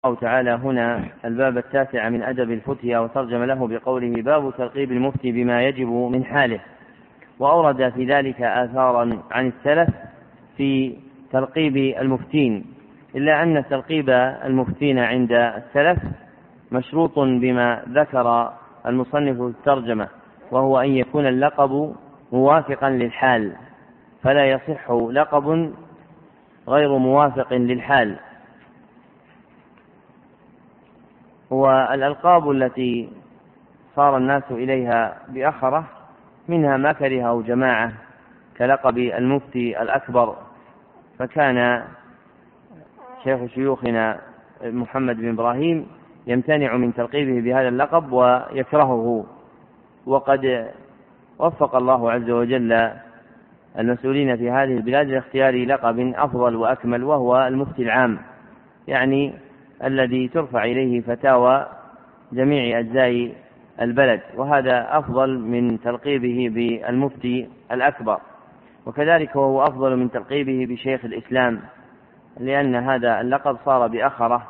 الله تعالى هنا الباب 9 من أدب الفتيا، وترجم له بقوله: باب تلقيب المفتي بما يجب من حاله. وأورد في ذلك آثارا عن السلف في تلقيب المفتين، إلا أن تلقيب المفتين عند السلف مشروط بما ذكر المصنف في الترجمة، وهو أن يكون اللقب موافقا للحال، فلا يصح لقب غير موافق للحال. والألقاب التي صار الناس إليها بأخرة منها ما كرهه جماعة كلقب المفتي الأكبر، فكان شيخ شيوخنا محمد بن إبراهيم يمتنع من تلقيبه بهذا اللقب ويكرهه. وقد وفق الله عز وجل المسؤولين في هذه البلاد لاختيار لقب أفضل وأكمل، وهو المفتي العام، يعني الذي ترفع إليه فتاوى جميع أجزاء البلد، وهذا أفضل من تلقيبه بالمفتي الأكبر. وكذلك هو أفضل من تلقيبه بشيخ الإسلام، لأن هذا اللقب صار بأخرة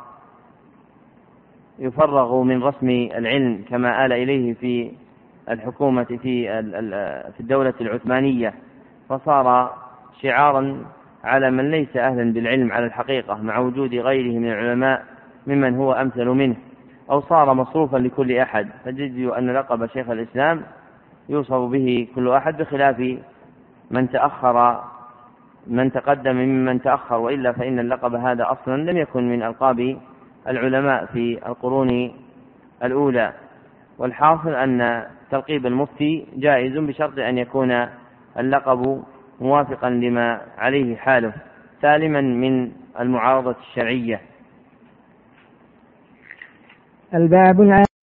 يفرغ من رسم العلم كما آل إليه في الحكومة في الدولة العثمانية، فصار شعارا على من ليس أهلا بالعلم على الحقيقة، مع وجود غيره من العلماء ممن هو أمثل منه، أو صار مصروفا لكل أحد، فجد أن لقب شيخ الإسلام يوصف به كل أحد، بخلاف من تقدم ممن تأخر، وإلا فإن اللقب هذا أصلا لم يكن من ألقاب العلماء في القرون الأولى. والحاصل أن تلقيب المفتي جائز بشرط أن يكون اللقب موافقا لما عليه حاله، سالما من المعارضة الشرعية. الباب